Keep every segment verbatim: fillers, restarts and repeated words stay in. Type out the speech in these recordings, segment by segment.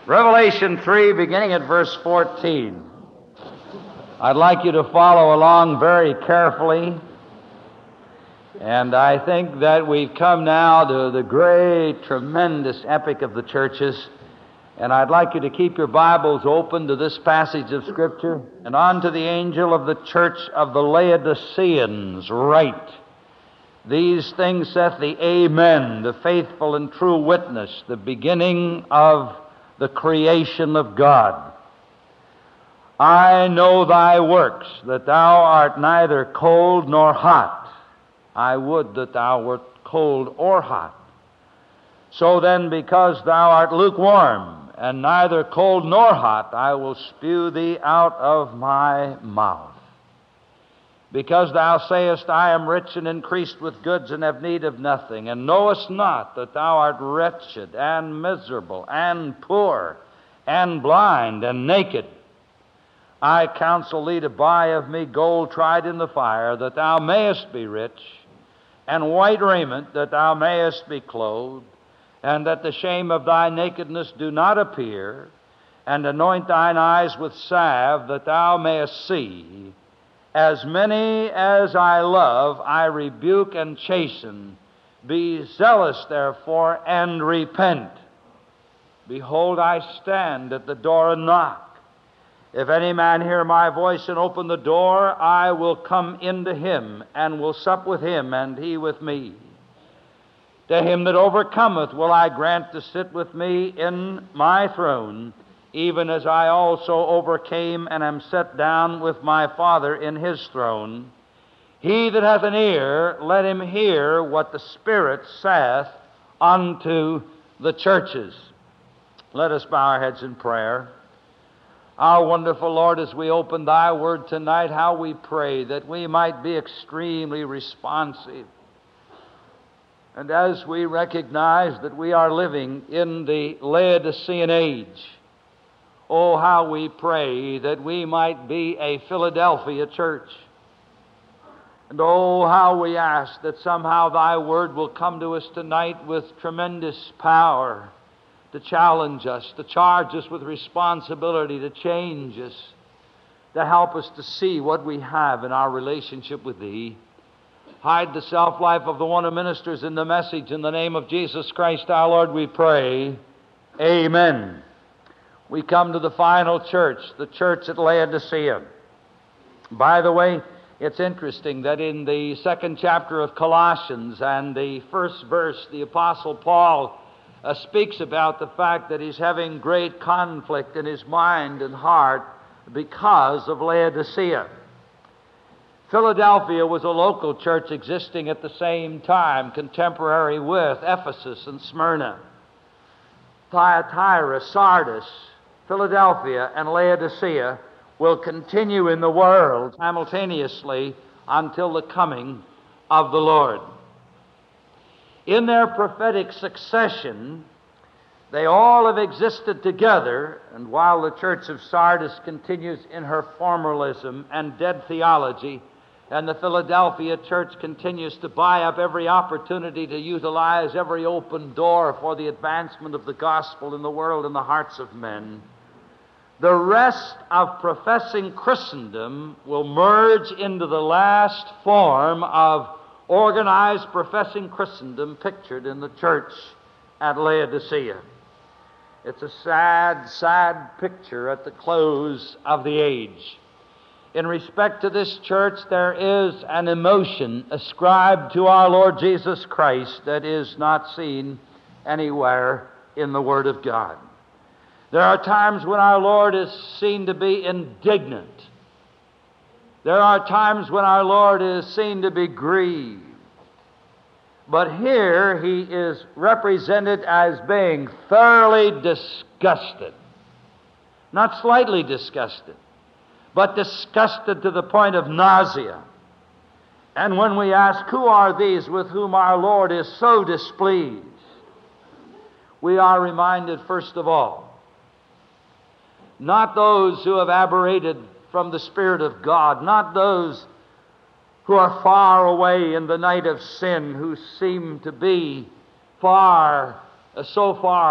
Revelation three, beginning at verse fourteen. I'd like you to follow along very carefully. And I think that we've come now to the great, tremendous epic of the churches. And I'd like you to keep your Bibles open to this passage of Scripture. And unto the angel of the church of the Laodiceans write, These things saith the Amen, the faithful and true witness, the beginning of the creation of God. I know thy works, that thou art neither cold nor hot. I would that thou wert cold or hot. So then, because thou art lukewarm, and neither cold nor hot, I will spew thee out of my mouth. Because thou sayest, I am rich and increased with goods, and have need of nothing, and knowest not that thou art wretched, and miserable, and poor, and blind, and naked. I counsel thee to buy of me gold tried in the fire, that thou mayest be rich, and white raiment, that thou mayest be clothed, and that the shame of thy nakedness do not appear, and anoint thine eyes with salve, that thou mayest see. As many as I love, I rebuke and chasten. Be zealous, therefore, and repent. Behold, I stand at the door and knock. If any man hear my voice and open the door, I will come into him, and will sup with him, and he with me. To him that overcometh will I grant to sit with me in my throne, even as I also overcame and am set down with my Father in his throne. He that hath an ear, let him hear what the Spirit saith unto the churches. Let us bow our heads in prayer. Our wonderful Lord, as we open thy word tonight, how we pray that we might be extremely responsive. And as we recognize that we are living in the Laodicean age, oh, how we pray that we might be a Philadelphia church. And oh, how we ask that somehow thy word will come to us tonight with tremendous power, to challenge us, to charge us with responsibility, to change us, to help us to see what we have in our relationship with thee. Hide the self-life of the one who ministers in the message. In the name of Jesus Christ our Lord we pray. Amen. We come to the final church, the church at Laodicea. By the way, it's interesting that in the second chapter of Colossians and the first verse, the Apostle Paul Uh, speaks about the fact that he's having great conflict in his mind and heart because of Laodicea. Philadelphia was a local church existing at the same time, contemporary with Ephesus and Smyrna. Thyatira, Sardis, Philadelphia, and Laodicea will continue in the world simultaneously until the coming of the Lord. In their prophetic succession, they all have existed together, and while the church of Sardis continues in her formalism and dead theology, and the Philadelphia church continues to buy up every opportunity to utilize every open door for the advancement of the gospel in the world and the hearts of men, the rest of professing Christendom will merge into the last form of organized professing Christendom pictured in the church at Laodicea. It's a sad, sad picture at the close of the age. In respect to this church, there is an emotion ascribed to our Lord Jesus Christ that is not seen anywhere in the Word of God. There are times when our Lord is seen to be indignant. There are times when our Lord is seen to be grieved. But here he is represented as being thoroughly disgusted. Not slightly disgusted, but disgusted to the point of nausea. And when we ask, who are these with whom our Lord is so displeased? We are reminded, first of all, not those who have aberrated from the Spirit of God, not those who are far away in the night of sin, who seem to be far, uh, so far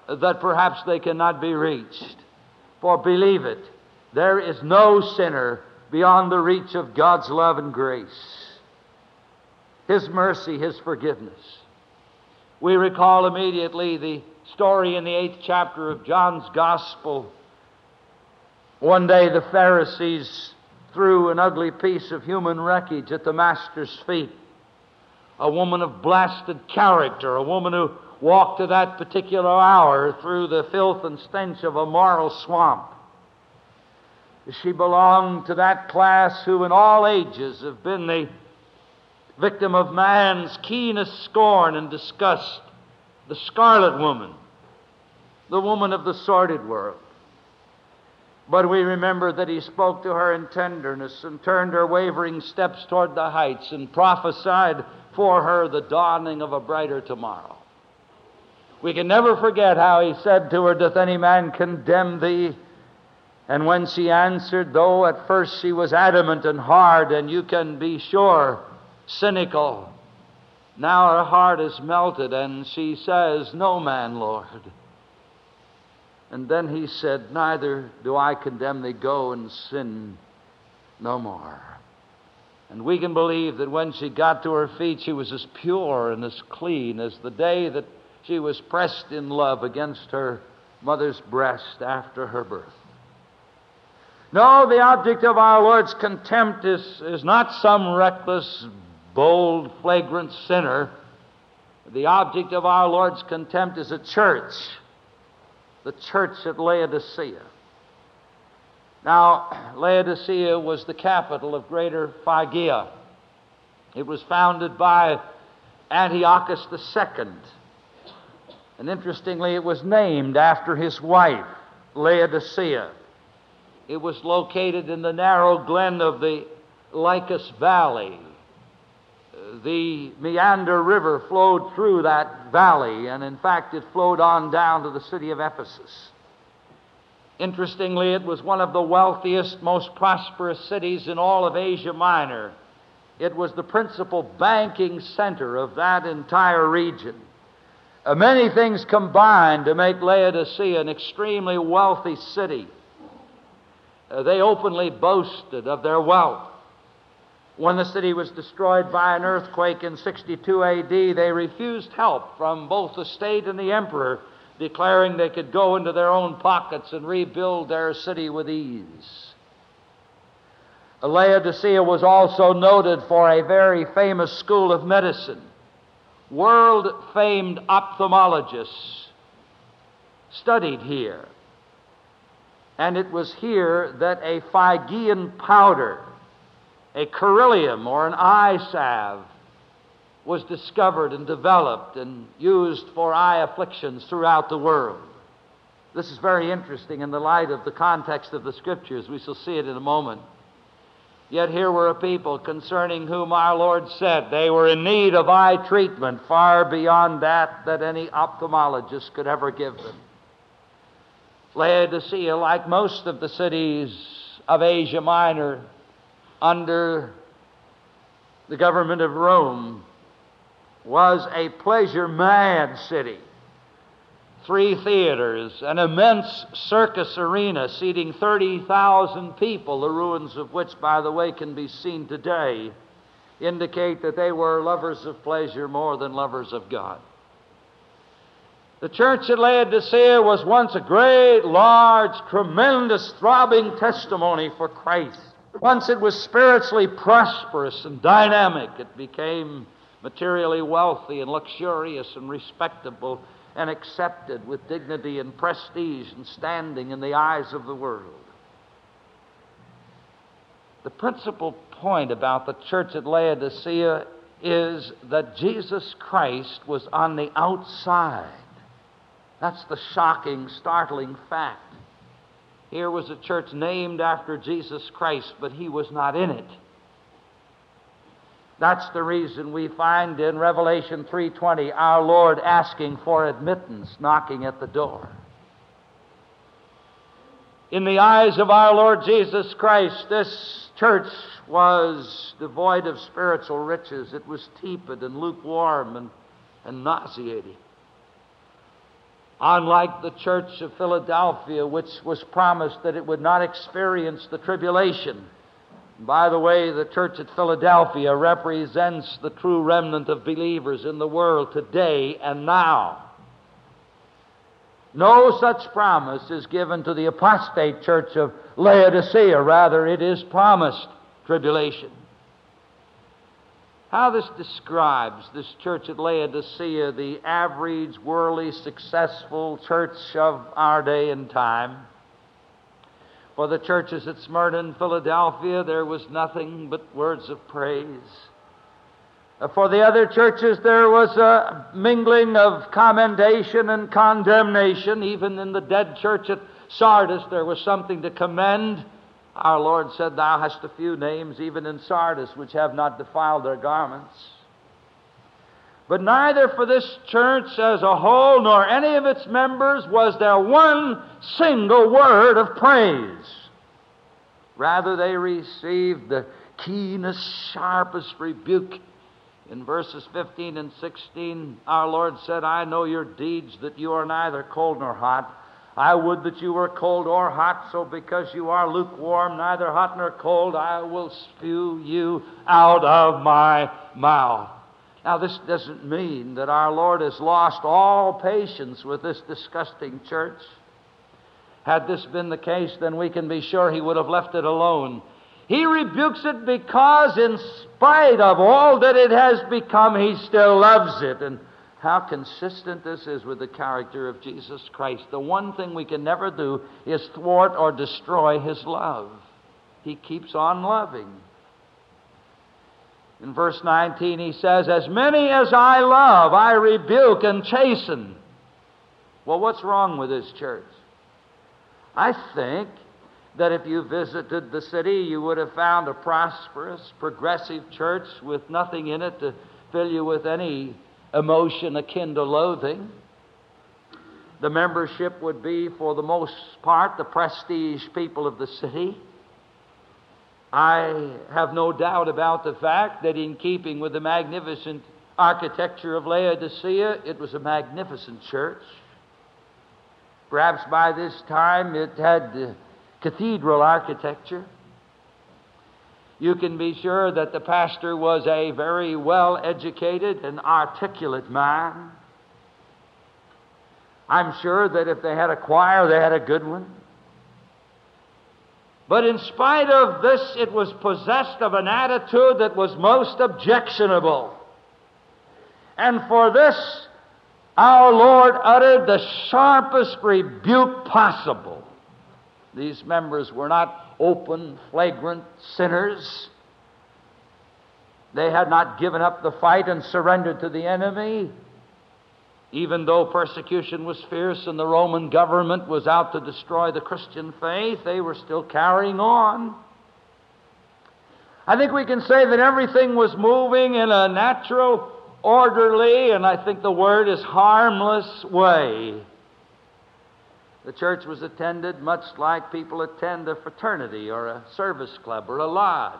that perhaps they cannot be reached. For believe it, there is no sinner beyond the reach of God's love and grace, His mercy, His forgiveness. We recall immediately the story in the eighth chapter of John's Gospel. One day the Pharisees threw an ugly piece of human wreckage at the Master's feet. A woman of blasted character, a woman who walked at that particular hour through the filth and stench of a moral swamp. She belonged to that class who in all ages have been the victim of man's keenest scorn and disgust, the scarlet woman, the woman of the sordid world. But we remember that He spoke to her in tenderness and turned her wavering steps toward the heights and prophesied for her the dawning of a brighter tomorrow. We can never forget how He said to her, "Doth any man condemn thee?" And when she answered, though at first she was adamant and hard, and you can be sure, cynical, now her heart is melted, and she says, "No man, Lord." And then He said, "Neither do I condemn thee. Go and sin no more." And we can believe that when she got to her feet, she was as pure and as clean as the day that she was pressed in love against her mother's breast after her birth. No, the object of our Lord's contempt is, is not some reckless, bold, flagrant sinner. The object of our Lord's contempt is a church, the church at Laodicea. Now, Laodicea was the capital of Greater Phrygia. It was founded by Antiochus the Second. And interestingly, it was named after his wife, Laodicea. It was located in the narrow glen of the Lycus Valley. The Meander River flowed through that valley, and in fact it flowed on down to the city of Ephesus. Interestingly, it was one of the wealthiest, most prosperous cities in all of Asia Minor. It was the principal banking center of that entire region. Uh, many things combined to make Laodicea an extremely wealthy city. Uh, they openly boasted of their wealth. When the city was destroyed by an earthquake in sixty-two A D, they refused help from both the state and the emperor, declaring they could go into their own pockets and rebuild their city with ease. Laodicea was also noted for a very famous school of medicine. World-famed ophthalmologists studied here. And it was here that a Phrygian powder, a coryllium or an eye salve, was discovered and developed and used for eye afflictions throughout the world. This is very interesting in the light of the context of the Scriptures. We shall see it in a moment. Yet here were a people concerning whom our Lord said they were in need of eye treatment far beyond that that any ophthalmologist could ever give them. Laodicea, like most of the cities of Asia Minor under the government of Rome, was a pleasure-mad city. Three theaters, an immense circus arena seating thirty thousand people, the ruins of which, by the way, can be seen today, indicate that they were lovers of pleasure more than lovers of God. The church at Laodicea was once a great, large, tremendous, throbbing testimony for Christ. Once it was spiritually prosperous and dynamic. It became materially wealthy and luxurious and respectable and accepted with dignity and prestige and standing in the eyes of the world. The principal point about the church at Laodicea is that Jesus Christ was on the outside. That's the shocking, startling fact. Here was a church named after Jesus Christ, but He was not in it. That's the reason we find in Revelation three twenty our Lord asking for admittance, knocking at the door. In the eyes of our Lord Jesus Christ, this church was devoid of spiritual riches. It was tepid and lukewarm and, and nauseating. Unlike the church of Philadelphia, which was promised that it would not experience the tribulation. By the way, the church at Philadelphia represents the true remnant of believers in the world today and now. No such promise is given to the apostate church of Laodicea. Rather, it is promised tribulation. How this describes this church at Laodicea, the average, worldly, successful church of our day and time. For the churches at Smyrna and Philadelphia, there was nothing but words of praise. For the other churches, there was a mingling of commendation and condemnation. Even in the dead church at Sardis, there was something to commend. Our Lord said, "Thou hast a few names, even in Sardis, which have not defiled their garments." But neither for this church as a whole, nor any of its members, was there one single word of praise. Rather, they received the keenest, sharpest rebuke. In verses fifteen and sixteen, our Lord said, "I know your deeds, that you are neither cold nor hot. I would that you were cold or hot, so because you are lukewarm, neither hot nor cold, I will spew you out of my mouth." Now, this doesn't mean that our Lord has lost all patience with this disgusting church. Had this been the case, then we can be sure He would have left it alone. He rebukes it because, in spite of all that it has become, He still loves it. And how consistent this is with the character of Jesus Christ. The one thing we can never do is thwart or destroy His love. He keeps on loving. In verse nineteen, He says, "As many as I love, I rebuke and chasten." Well, what's wrong with this church? I think that if you visited the city, you would have found a prosperous, progressive church with nothing in it to fill you with any emotion akin to loathing. The membership would be, for the most part, the prestige people of the city. I have no doubt about the fact that, in keeping with the magnificent architecture of Laodicea, it was a magnificent church. Perhaps by this time it had uh, cathedral architecture. You can be sure that the pastor was a very well-educated and articulate man. I'm sure that if they had a choir, they had a good one. But in spite of this, it was possessed of an attitude that was most objectionable. And for this, our Lord uttered the sharpest rebuke possible. These members were not open, flagrant sinners. They had not given up the fight and surrendered to the enemy. Even though persecution was fierce and the Roman government was out to destroy the Christian faith, they were still carrying on. I think we can say that everything was moving in a natural, orderly, and I think the word is harmless way. The church was attended much like people attend a fraternity or a service club or a lodge.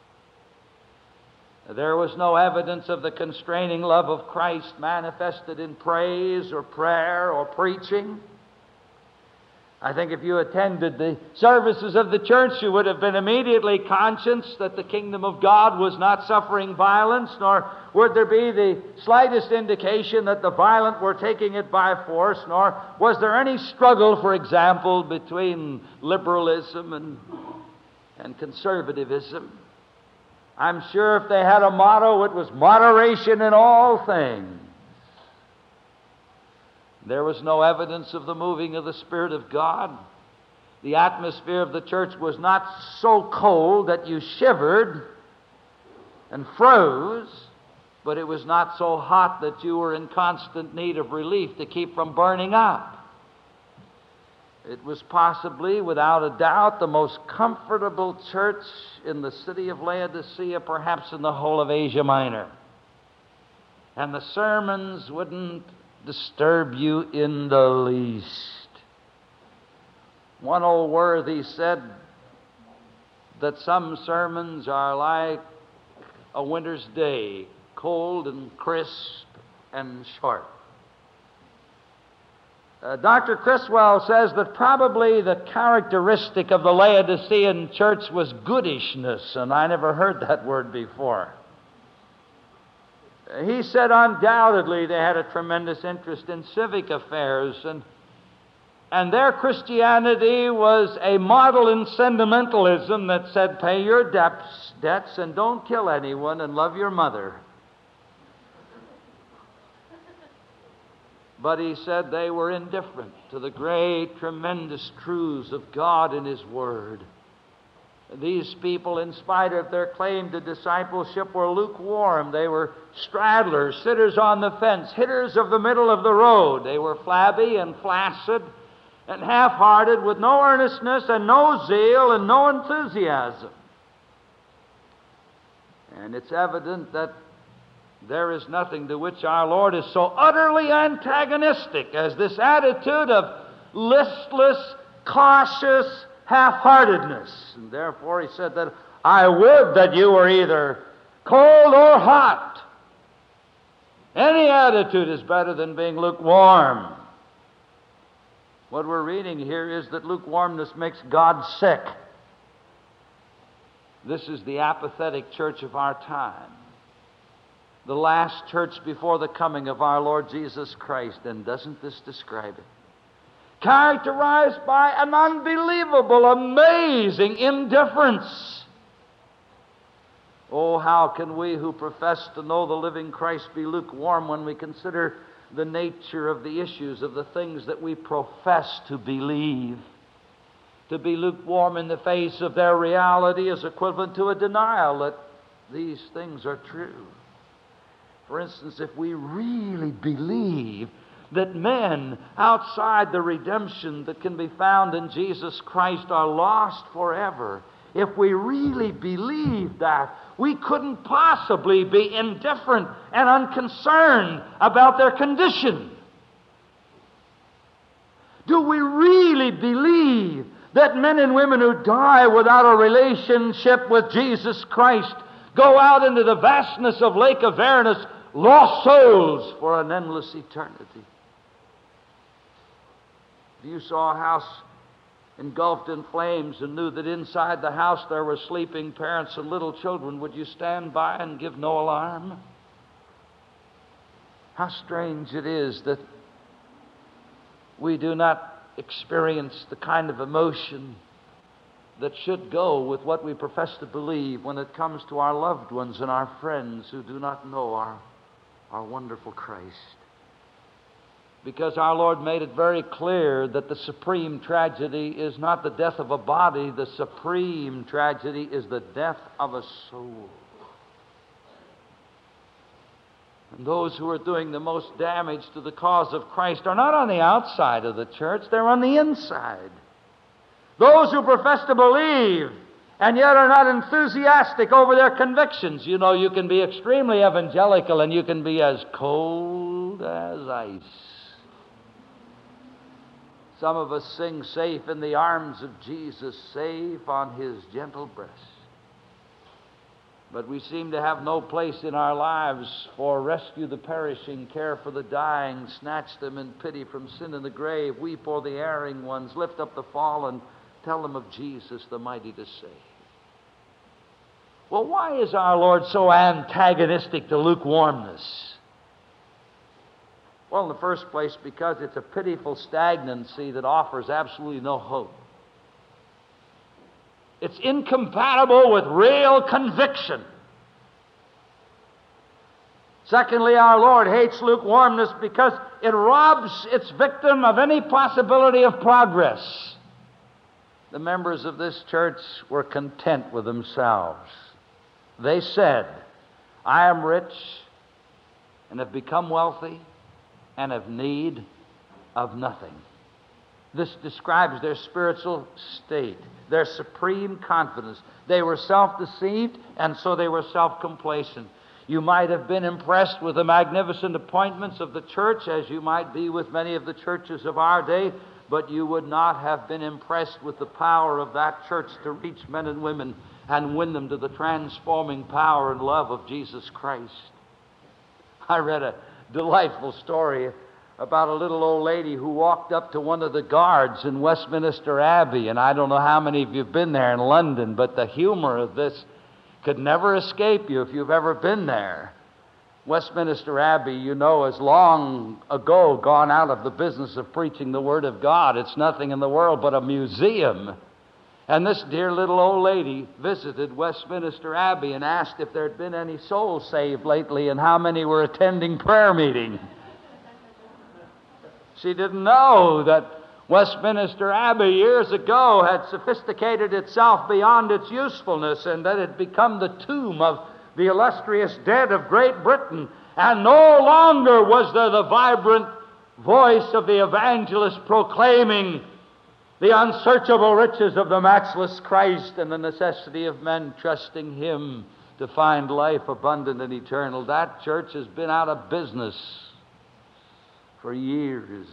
There was no evidence of the constraining love of Christ manifested in praise or prayer or preaching. I think if you attended the services of the church, you would have been immediately conscious that the kingdom of God was not suffering violence, nor would there be the slightest indication that the violent were taking it by force, nor was there any struggle, for example, between liberalism and, and conservatism. I'm sure if they had a motto, it was moderation in all things. There was no evidence of the moving of the Spirit of God. The atmosphere of the church was not so cold that you shivered and froze, but it was not so hot that you were in constant need of relief to keep from burning up. It was possibly, without a doubt, the most comfortable church in the city of Laodicea, perhaps in the whole of Asia Minor. And the sermons wouldn't disturb you in the least. One old worthy said that some sermons are like a winter's day, cold and crisp and short. Uh, Doctor Criswell says that probably the characteristic of the Laodicean church was goodishness, and I never heard that word before. He said undoubtedly they had a tremendous interest in civic affairs, and, and their Christianity was a model in sentimentalism that said, pay your debts, debts and don't kill anyone and love your mother. But he said they were indifferent to the great, tremendous truths of God and His Word. These people, in spite of their claim to discipleship, were lukewarm. They were straddlers, sitters on the fence, hitters of the middle of the road. They were flabby and flaccid and half-hearted, with no earnestness and no zeal and no enthusiasm. And it's evident that there is nothing to which our Lord is so utterly antagonistic as this attitude of listless, cautious half-heartedness. And therefore he said that I would that you were either cold or hot. Any attitude is better than being lukewarm. What we're reading here is that lukewarmness makes God sick. This is the apathetic church of our time. The last church before the coming of our Lord Jesus Christ. And doesn't this describe it? Characterized by an unbelievable, amazing indifference. Oh, how can we who profess to know the living Christ be lukewarm when we consider the nature of the issues of the things that we profess to believe? To be lukewarm in the face of their reality is equivalent to a denial that these things are true. For instance, if we really believe that men outside the redemption that can be found in Jesus Christ are lost forever, if we really believe that, we couldn't possibly be indifferent and unconcerned about their condition. Do we really believe that men and women who die without a relationship with Jesus Christ go out into the vastness of Lake Avernus lost souls for an endless eternity? If you saw a house engulfed in flames and knew that inside the house there were sleeping parents and little children, would you stand by and give no alarm? How strange it is that we do not experience the kind of emotion that should go with what we profess to believe when it comes to our loved ones and our friends who do not know our, our wonderful Christ. Because our Lord made it very clear that the supreme tragedy is not the death of a body, the supreme tragedy is the death of a soul. And those who are doing the most damage to the cause of Christ are not on the outside of the church, they're on the inside. Those who profess to believe and yet are not enthusiastic over their convictions. You know, you can be extremely evangelical and you can be as cold as ice. Some of us sing safe in the arms of Jesus, safe on His gentle breast. But we seem to have no place in our lives for rescue the perishing, care for the dying, snatch them in pity from sin and the grave, weep o'er the erring ones, lift up the fallen, tell them of Jesus, the mighty to save. Well, why is our Lord so antagonistic to lukewarmness? Well, in the first place, because it's a pitiful stagnancy that offers absolutely no hope. It's incompatible with real conviction. Secondly, our Lord hates lukewarmness because it robs its victim of any possibility of progress. The members of this church were content with themselves. They said, I am rich and have become wealthy and have need of nothing. This describes their spiritual state, their supreme confidence. They were self-deceived, and so they were self-complacent. You might have been impressed with the magnificent appointments of the church, as you might be with many of the churches of our day, but you would not have been impressed with the power of that church to reach men and women and win them to the transforming power and love of Jesus Christ. I read a delightful story about a little old lady who walked up to one of the guards in Westminster Abbey, and I don't know how many of you have been there in London, but the humor of this could never escape you if you've ever been there. Westminster Abbey, you know, has long ago gone out of the business of preaching the Word of God. It's nothing in the world but a museum. And this dear little old lady visited Westminster Abbey and asked if there had been any souls saved lately and how many were attending prayer meeting. She didn't know that Westminster Abbey years ago had sophisticated itself beyond its usefulness and that it had become the tomb of the illustrious dead of Great Britain. And no longer was there the vibrant voice of the evangelist proclaiming the unsearchable riches of the matchless Christ and the necessity of men trusting Him to find life abundant and eternal. That church has been out of business for years.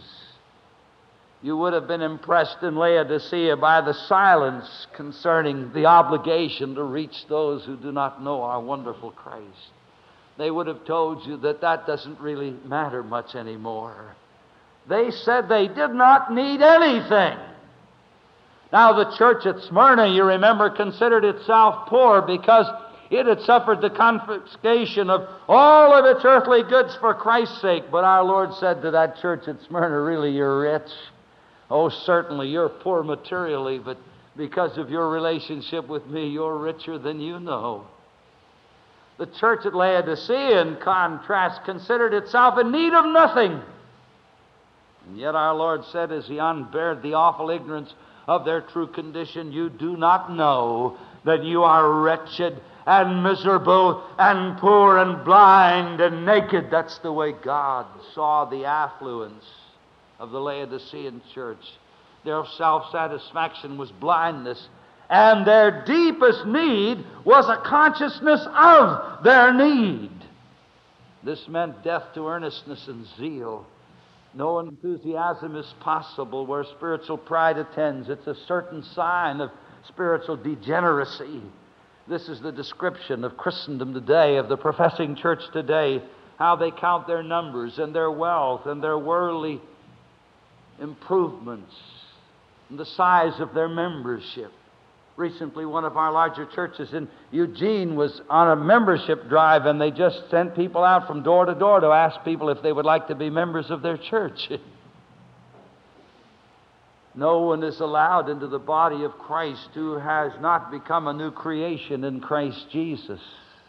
You would have been impressed in Laodicea by the silence concerning the obligation to reach those who do not know our wonderful Christ. They would have told you that that doesn't really matter much anymore. They said they did not need anything. Now, the church at Smyrna, you remember, considered itself poor because it had suffered the confiscation of all of its earthly goods for Christ's sake. But our Lord said to that church at Smyrna, really, you're rich. Oh, certainly, you're poor materially, but because of your relationship with me, you're richer than you know. The church at Laodicea, in contrast, considered itself in need of nothing. And yet our Lord said, as He unbared the awful ignorance of their true condition, you do not know that you are wretched and miserable and poor and blind and naked. That's the way God saw the affluence of the Laodicean church. Their self-satisfaction was blindness, and their deepest need was a consciousness of their need. This meant death to earnestness and zeal. No enthusiasm is possible where spiritual pride attends. It's a certain sign of spiritual degeneracy. This is the description of Christendom today, of the professing church today, how they count their numbers and their wealth and their worldly improvements and the size of their membership. Recently, one of our larger churches in Eugene was on a membership drive, and they just sent people out from door to door to ask people if they would like to be members of their church. No one is allowed into the body of Christ who has not become a new creation in Christ Jesus.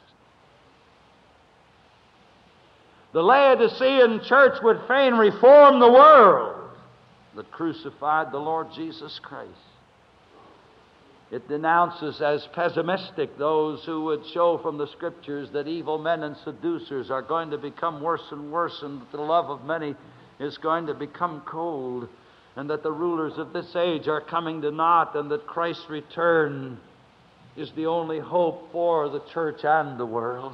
The Laodicean church would fain reform the world that crucified the Lord Jesus Christ. It denounces as pessimistic those who would show from the Scriptures that evil men and seducers are going to become worse and worse, and that the love of many is going to become cold, and that the rulers of this age are coming to naught, and that Christ's return is the only hope for the church and the world.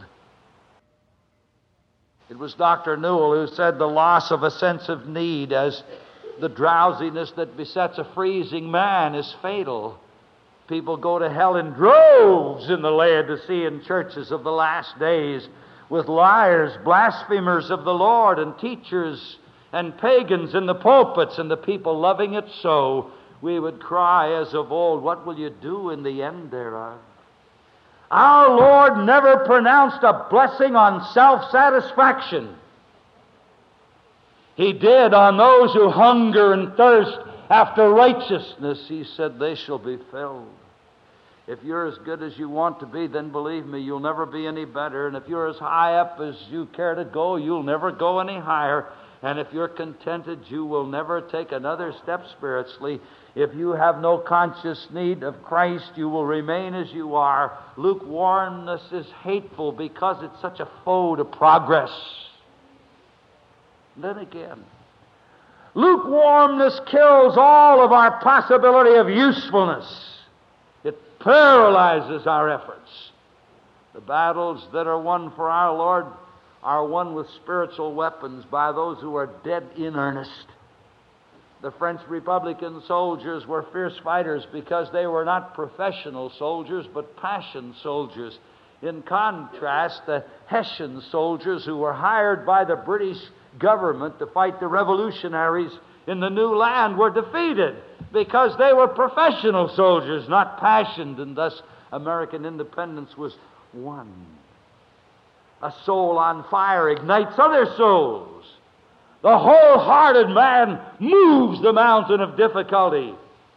It was Doctor Newell who said the loss of a sense of need as the drowsiness that besets a freezing man is fatal. People go to hell in droves in the Laodicean churches of the last days, with liars, blasphemers of the Lord, and teachers and pagans in the pulpits, and the people loving it so. We would cry as of old, what will you do in the end thereof? Our Lord never pronounced a blessing on self-satisfaction. He did on those who hunger and thirst after righteousness. He said, they shall be filled. If you're as good as you want to be, then believe me, you'll never be any better. And if you're as high up as you care to go, you'll never go any higher. And if you're contented, you will never take another step spiritually. If you have no conscious need of Christ, you will remain as you are. Lukewarmness is hateful because it's such a foe to progress. Then again, lukewarmness kills all of our possibility of usefulness. It paralyzes our efforts. The battles that are won for our Lord are won with spiritual weapons by those who are dead in earnest. The French Republican soldiers were fierce fighters because they were not professional soldiers, but passion soldiers. In contrast, the Hessian soldiers who were hired by the British government to fight the revolutionaries in the new land were defeated because they were professional soldiers, not passionate, and thus American independence was won. A soul on fire ignites other souls. The wholehearted man moves the mountain of difficulty.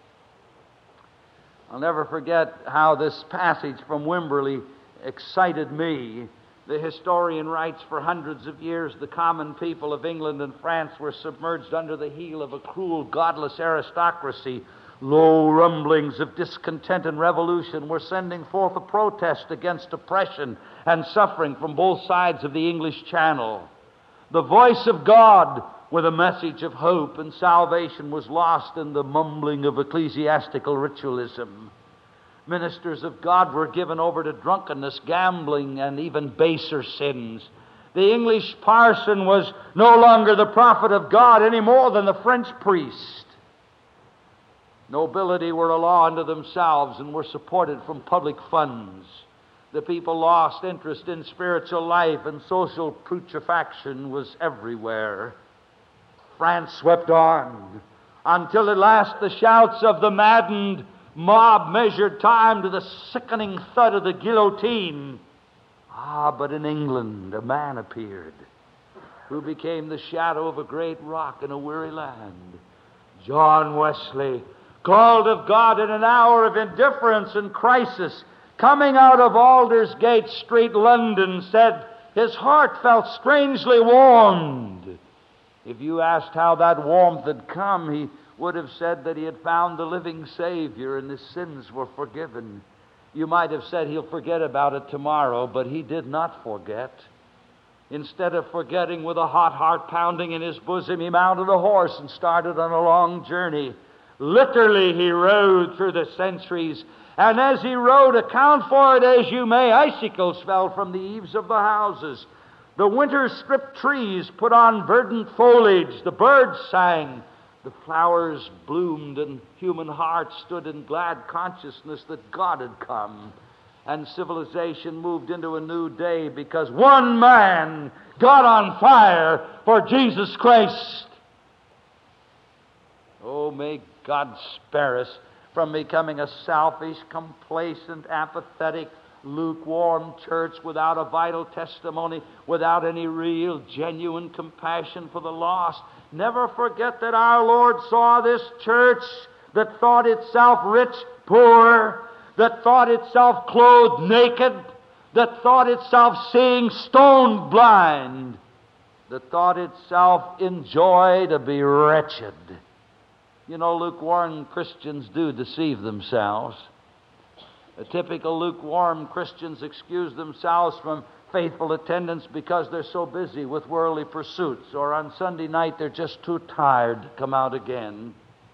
I'll never forget how this passage from Wimberley excited me. The historian writes, for hundreds of years, the common people of England and France were submerged under the heel of a cruel, godless aristocracy. Low rumblings of discontent and revolution were sending forth a protest against oppression and suffering from both sides of the English Channel. The voice of God, with a message of hope and salvation, was lost in the mumbling of ecclesiastical ritualism. Ministers of God were given over to drunkenness, gambling, and even baser sins. The English parson was no longer the prophet of God any more than the French priest. Nobility were a law unto themselves and were supported from public funds. The people lost interest in spiritual life, and social putrefaction was everywhere. France swept on until at last the shouts of the maddened mob measured time to the sickening thud of the guillotine. Ah, but in England a man appeared who became the shadow of a great rock in a weary land. John Wesley, called of God in an hour of indifference and crisis, coming out of Aldersgate Street, London, said his heart felt strangely warmed. If you asked how that warmth had come, he would have said that he had found the living Savior and his sins were forgiven. You might have said he'll forget about it tomorrow, but he did not forget. Instead of forgetting, with a hot heart pounding in his bosom, he mounted a horse and started on a long journey. Literally, he rode through the centuries, and as he rode, account for it as you may, icicles fell from the eaves of the houses. The winter-stripped trees put on verdant foliage. The birds sang. The flowers bloomed, and human hearts stood in glad consciousness that God had come. And civilization moved into a new day because one man got on fire for Jesus Christ. Oh, may God spare us from becoming a selfish, complacent, apathetic, lukewarm church without a vital testimony, without any real, genuine compassion for the lost. Never forget that our Lord saw this church that thought itself rich, poor, that thought itself clothed naked, that thought itself seeing stone blind, that thought itself in joy to be wretched. You know, lukewarm Christians do deceive themselves. A typical lukewarm Christians excuse themselves from faithful attendance because they're so busy with worldly pursuits, or on Sunday night they're just too tired to come out again.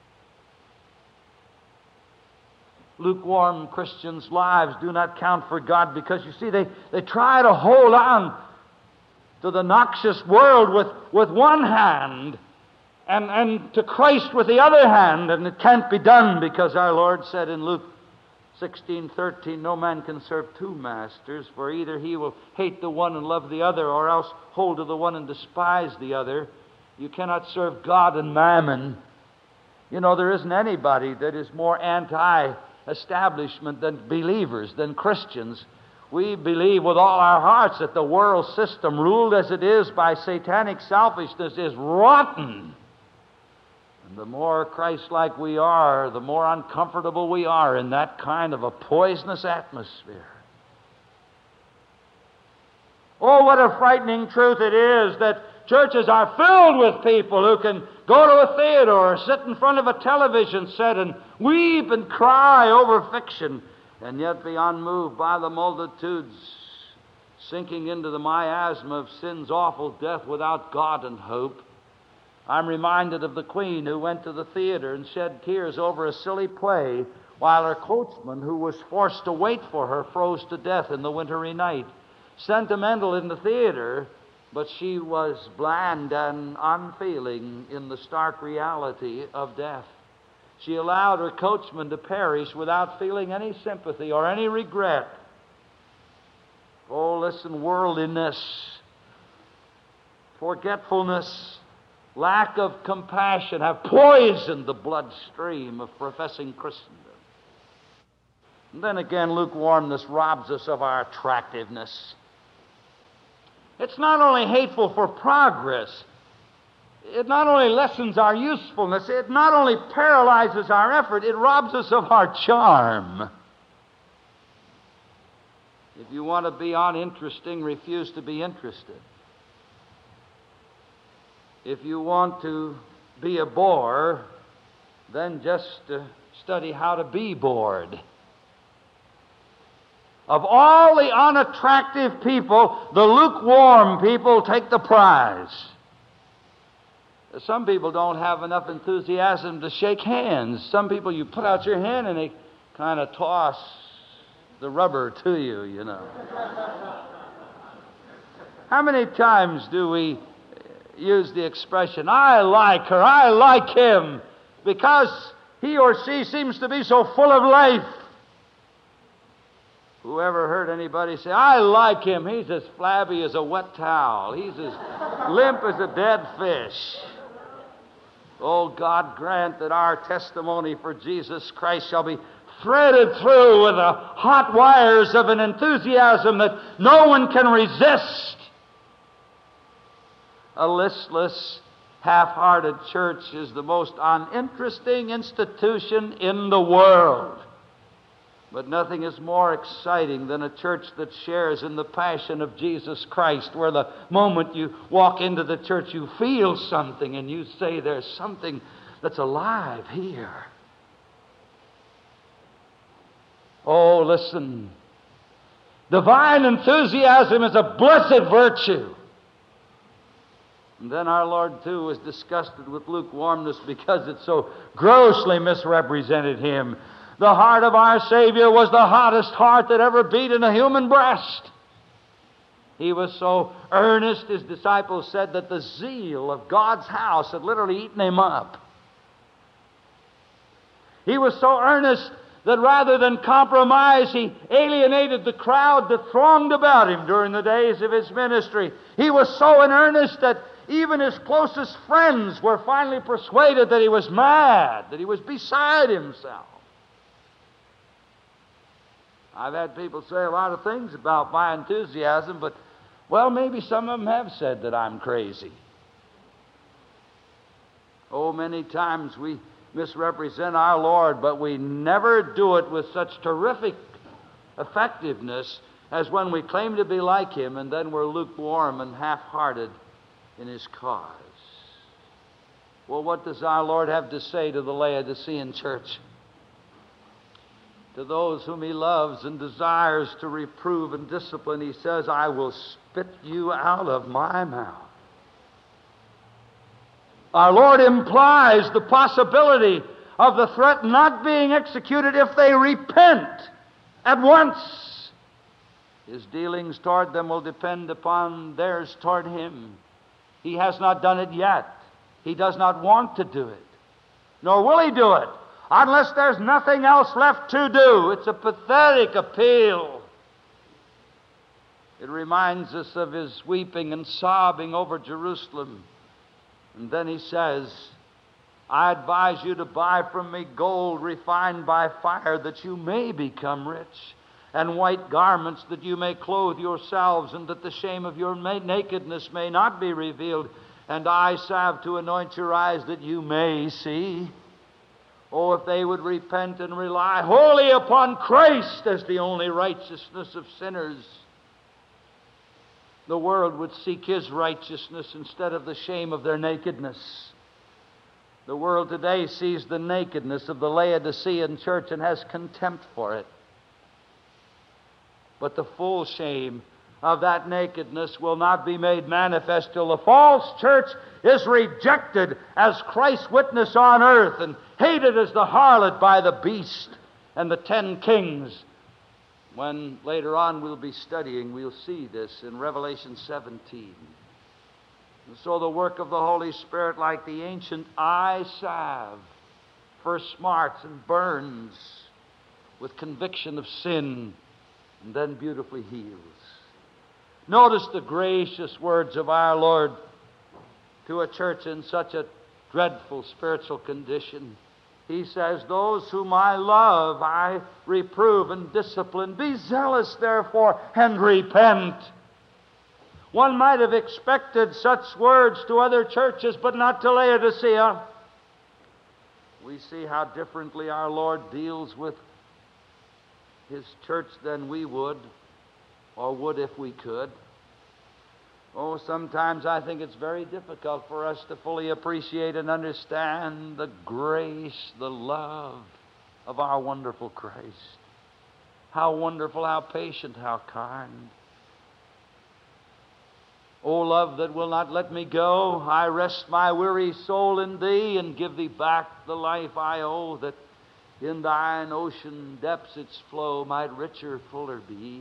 Lukewarm Christians' lives do not count for God because, you see, they, they try to hold on to the noxious world with, with one hand and, and to Christ with the other hand, and it can't be done because our Lord said in Luke sixteen thirteen, no man can serve two masters, for either he will hate the one and love the other, or else hold to the one and despise the other. You cannot serve God and mammon. You know, there isn't anybody that is more anti-establishment than believers, than Christians. We believe with all our hearts that the world system, ruled as it is by satanic selfishness, is rotten. And the more Christ-like we are, the more uncomfortable we are in that kind of a poisonous atmosphere. Oh, what a frightening truth it is that churches are filled with people who can go to a theater or sit in front of a television set and weep and cry over fiction, and yet be unmoved by the multitudes sinking into the miasma of sin's awful death without God and hope. I'm reminded of the Queen who went to the theater and shed tears over a silly play while her coachman, who was forced to wait for her, froze to death in the wintry night. Sentimental in the theater, but she was bland and unfeeling in the stark reality of death. She allowed her coachman to perish without feeling any sympathy or any regret. Oh, listen, worldliness forgetfulness, lack of compassion have poisoned the bloodstream of professing Christendom. And then again, lukewarmness robs us of our attractiveness. It's not only hateful for progress, it not only lessens our usefulness, it not only paralyzes our effort, it robs us of our charm. If you want to be uninteresting, refuse to be interested. If you want to be a bore, then just uh, study how to be bored. Of all the unattractive people, the lukewarm people take the prize. Some people don't have enough enthusiasm to shake hands. Some people, you put out your hand and they kind of toss the rubber to you, you know. How many times do we use the expression, I like her, I like him, because he or she seems to be so full of life? Whoever heard anybody say, I like him, he's as flabby as a wet towel, he's as limp as a dead fish. Oh, God grant that our testimony for Jesus Christ shall be threaded through with the hot wires of an enthusiasm that no one can resist. A listless, half-hearted church is the most uninteresting institution in the world. But nothing is more exciting than a church that shares in the passion of Jesus Christ, where the moment you walk into the church, you feel something and you say, there's something that's alive here. Oh, listen. Divine enthusiasm is a blessed virtue. And then our Lord, too, was disgusted with lukewarmness because it so grossly misrepresented Him. The heart of our Savior was the hottest heart that ever beat in a human breast. He was so earnest, his disciples said, that the zeal of God's house had literally eaten him up. He was so earnest that rather than compromise, he alienated the crowd that thronged about him during the days of his ministry. He was so in earnest that even his closest friends were finally persuaded that he was mad, that he was beside himself. I've had people say a lot of things about my enthusiasm, but, well, maybe some of them have said that I'm crazy. Oh, many times we misrepresent our Lord, but we never do it with such terrific effectiveness as when we claim to be like Him and then we're lukewarm and half-hearted in His cause. Well, what does our Lord have to say to the Laodicean church? To those whom He loves and desires to reprove and discipline, He says, I will spit you out of my mouth. Our Lord implies the possibility of the threat not being executed if they repent at once. His dealings toward them will depend upon theirs toward Him. He has not done it yet. He does not want to do it. Nor will He do it unless there's nothing else left to do. It's a pathetic appeal. It reminds us of His weeping and sobbing over Jerusalem. And then He says, I advise you to buy from me gold refined by fire, that you may become rich, and white garments, that you may clothe yourselves, and that the shame of your nakedness may not be revealed, and eye salve to anoint your eyes, that you may see. Oh, if they would repent and rely wholly upon Christ as the only righteousness of sinners, the world would seek His righteousness instead of the shame of their nakedness. The world today sees the nakedness of the Laodicean church and has contempt for it. But the full shame of that nakedness will not be made manifest till the false church is rejected as Christ's witness on earth and hated as the harlot by the beast and the ten kings. When later on we'll be studying, we'll see this in Revelation seventeen. And so the work of the Holy Spirit, like the ancient eye salve, first smarts and burns with conviction of sin, and then beautifully heals. Notice the gracious words of our Lord to a church in such a dreadful spiritual condition. He says, those whom I love, I reprove and discipline. Be zealous, therefore, and repent. One might have expected such words to other churches, but not to Laodicea. We see how differently our Lord deals with His church than we would, or would if we could. Oh, sometimes I think it's very difficult for us to fully appreciate and understand the grace, the love of our wonderful Christ. How wonderful, how patient, how kind. O love that will not let me go, I rest my weary soul in Thee, and give Thee back the life I owe, that in Thine ocean depths its flow might richer, fuller be.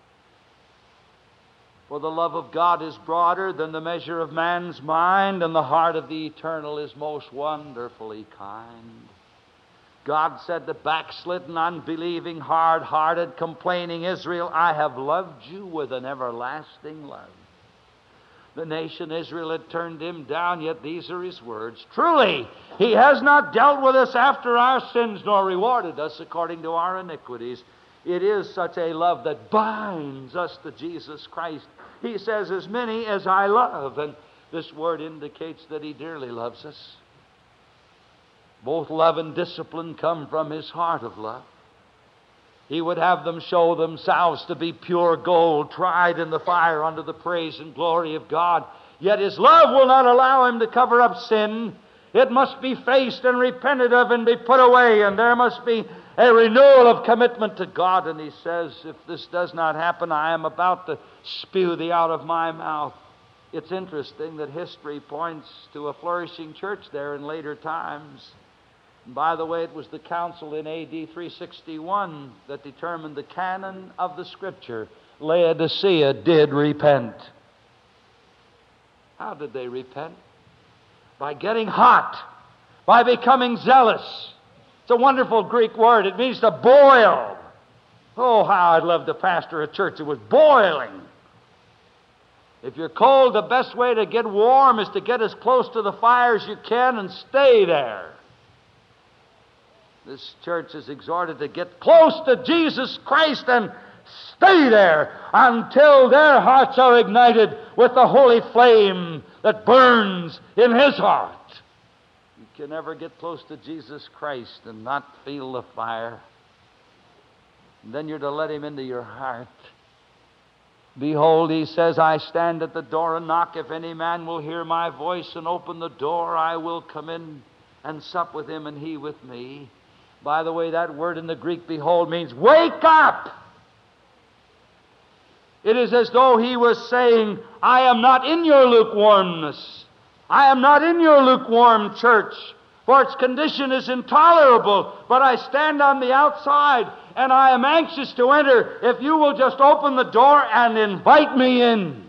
For the love of God is broader than the measure of man's mind, and the heart of the eternal is most wonderfully kind. God said to backslidden, unbelieving, hard-hearted, complaining Israel, I have loved you with an everlasting love. The nation Israel had turned Him down, yet these are His words. Truly, He has not dealt with us after our sins, nor rewarded us according to our iniquities. It is such a love that binds us to Jesus Christ. He says, as many as I love. And this word indicates that He dearly loves us. Both love and discipline come from His heart of love. He would have them show themselves to be pure gold, tried in the fire under the praise and glory of God. Yet His love will not allow Him to cover up sin. It must be faced and repented of and be put away, and there must be a renewal of commitment to God. And He says, if this does not happen, I am about to spew thee out of my mouth. It's interesting that history points to a flourishing church there in later times. And by the way, it was the council in A D three sixty-one that determined the canon of the Scripture. Laodicea did repent. How did they repent? By getting hot, by becoming zealous. It's a wonderful Greek word. It means to boil. Oh, how I'd love to pastor a church that was boiling. If you're cold, the best way to get warm is to get as close to the fire as you can and stay there. This church is exhorted to get close to Jesus Christ and stay there until their hearts are ignited with the holy flame that burns in His heart. You can never get close to Jesus Christ and not feel the fire. And then you're to let Him into your heart. Behold, He says, I stand at the door and knock. If any man will hear my voice and open the door, I will come in and sup with him and he with me. By the way, that word in the Greek, behold, means wake up. It is as though He was saying, I am not in your lukewarmness. I am not in your lukewarm church, for its condition is intolerable. But I stand on the outside, and I am anxious to enter if you will just open the door and invite me in.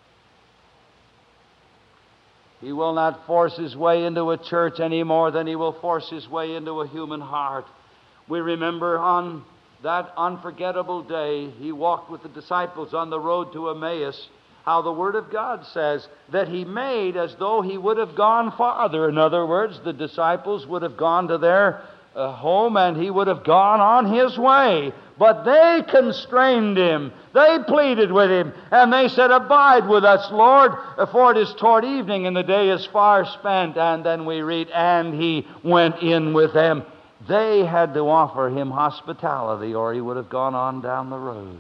He will not force His way into a church any more than He will force His way into a human heart. We remember on that unforgettable day, He walked with the disciples on the road to Emmaus, how the Word of God says that He made as though He would have gone farther. In other words, the disciples would have gone to their uh, home and He would have gone on His way. But they constrained Him. They pleaded with Him. And they said, abide with us, Lord, for it is toward evening and the day is far spent. And then we read, and He went in with them. They had to offer Him hospitality or He would have gone on down the road.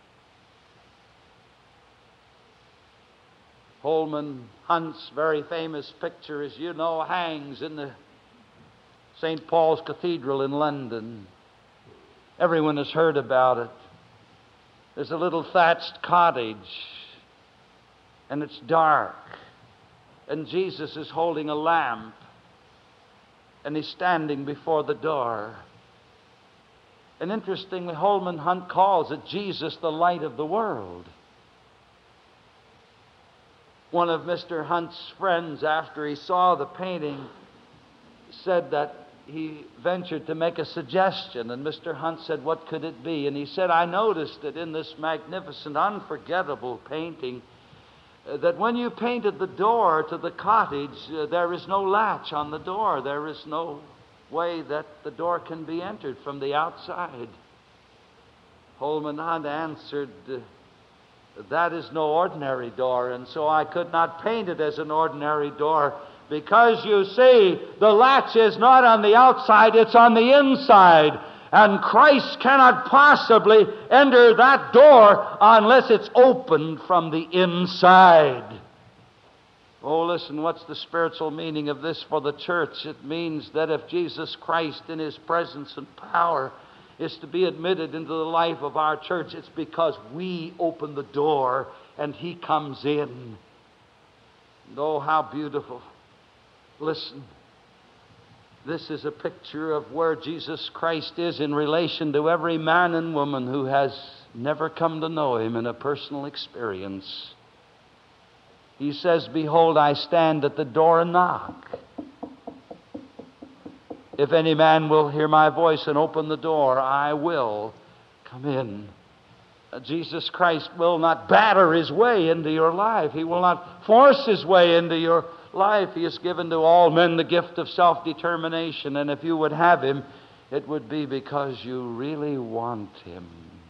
Holman Hunt's very famous picture, as you know, hangs in the Saint Paul's Cathedral in London. Everyone has heard about it. There's a little thatched cottage, and it's dark, and Jesus is holding a lamp, and He's standing before the door. And interestingly, Holman Hunt calls it Jesus, the light of the world. One of Mister Hunt's friends, after he saw the painting, said that he ventured to make a suggestion, and Mister Hunt said, what could it be? And he said, I noticed that in this magnificent, unforgettable painting, uh, that when you painted the door to the cottage, uh, there is no latch on the door. There is no way that the door can be entered from the outside. Holman Hunt answered, uh, that is no ordinary door, and so I could not paint it as an ordinary door, because, you see, the latch is not on the outside, it's on the inside. And Christ cannot possibly enter that door unless it's opened from the inside. Oh, listen, what's the spiritual meaning of this for the church? It means that if Jesus Christ in His presence and power is to be admitted into the life of our church, it's because we open the door and He comes in. And oh, how beautiful. Listen, this is a picture of where Jesus Christ is in relation to every man and woman who has never come to know Him in a personal experience. He says, behold, I stand at the door and knock. If any man will hear my voice and open the door, I will come in. Jesus Christ will not batter His way into your life. He will not force His way into your life. He has given to all men the gift of self-determination, and if you would have Him, it would be because you really want Him.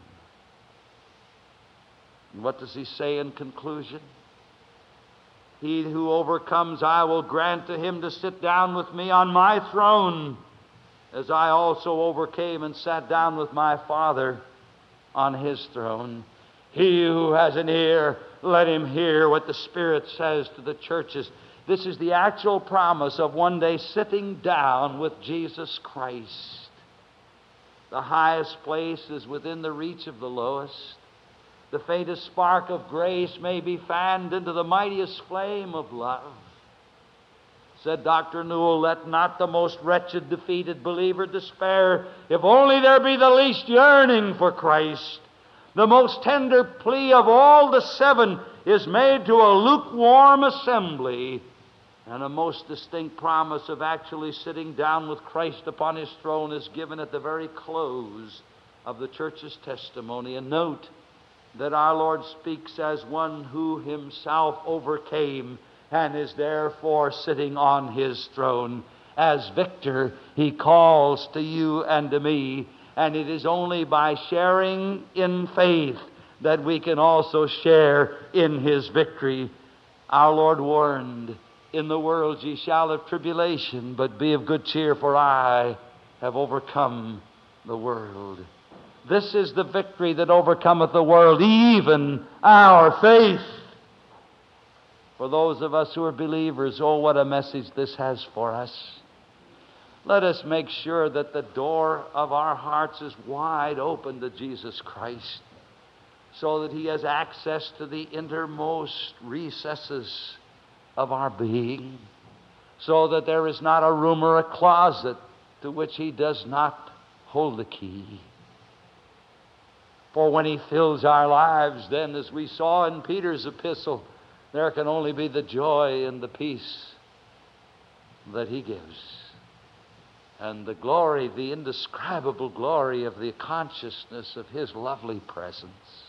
And what does He say in conclusion? He who overcomes, I will grant to him to sit down with me on my throne, as I also overcame and sat down with my Father on His throne. He who has an ear, let him hear what the Spirit says to the churches. This is the actual promise of one day sitting down with Jesus Christ. The highest place is within the reach of the lowest. The faintest spark of grace may be fanned into the mightiest flame of love. Said Doctor Newell, let not the most wretched, defeated believer despair, if only there be the least yearning for Christ. The most tender plea of all the seven is made to a lukewarm assembly, and a most distinct promise of actually sitting down with Christ upon His throne is given at the very close of the church's testimony. And note that our Lord speaks as one who Himself overcame and is therefore sitting on His throne. As victor, He calls to you and to me, and it is only by sharing in faith that we can also share in His victory. Our Lord warned, in the world ye shall have tribulation, but be of good cheer, for I have overcome the world. This is the victory that overcometh the world, even our faith. For those of us who are believers, oh, what a message this has for us. Let us make sure that the door of our hearts is wide open to Jesus Christ, so that He has access to the innermost recesses of our being, so that there is not a room or a closet to which He does not hold the key. For when He fills our lives, then, as we saw in Peter's epistle, there can only be the joy and the peace that He gives, and the glory, the indescribable glory of the consciousness of His lovely presence.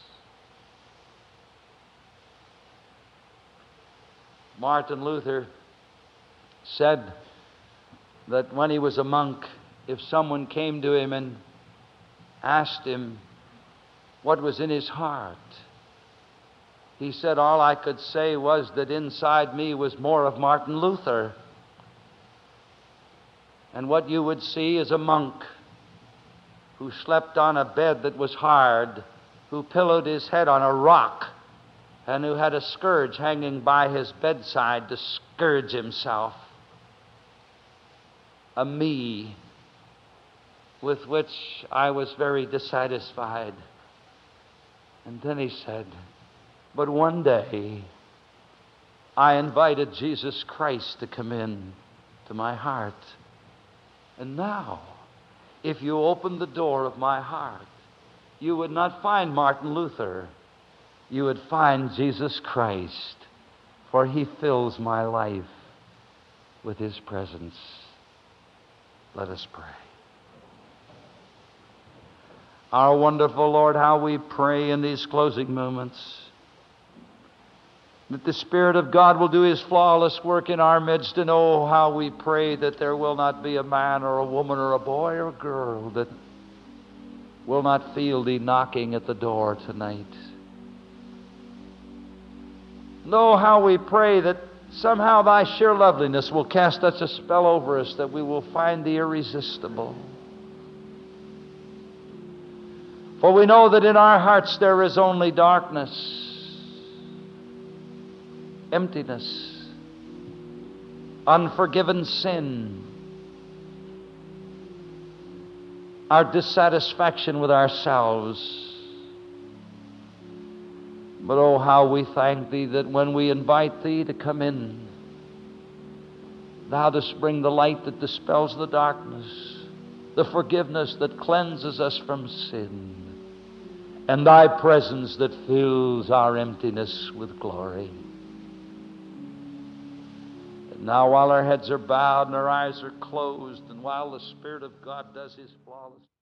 Martin Luther said that when he was a monk, if someone came to him and asked him what was in his heart, he said, all I could say was that inside me was more of Martin Luther. And what you would see is a monk who slept on a bed that was hard, who pillowed his head on a rock, and who had a scourge hanging by his bedside to scourge himself. A me with which I was very dissatisfied. And then he said, but one day I invited Jesus Christ to come in to my heart. And now, if you opened the door of my heart, you would not find Martin Luther. You would find Jesus Christ, for He fills my life with His presence. Let us pray. Our wonderful Lord, how we pray in these closing moments. that the Spirit of God will do His flawless work in our midst. And oh, how we pray that there will not be a man or a woman or a boy or a girl that will not feel Thee knocking at the door tonight. And oh, how we pray that somehow Thy sheer loveliness will cast such a spell over us that we will find Thee irresistible. For we know that in our hearts there is only darkness, emptiness, unforgiven sin, our dissatisfaction with ourselves. But oh, how we thank Thee that when we invite Thee to come in, Thou dost bring the light that dispels the darkness, the forgiveness that cleanses us from sin, and Thy presence that fills our emptiness with glory. Now, while our heads are bowed and our eyes are closed, and while the Spirit of God does His flawless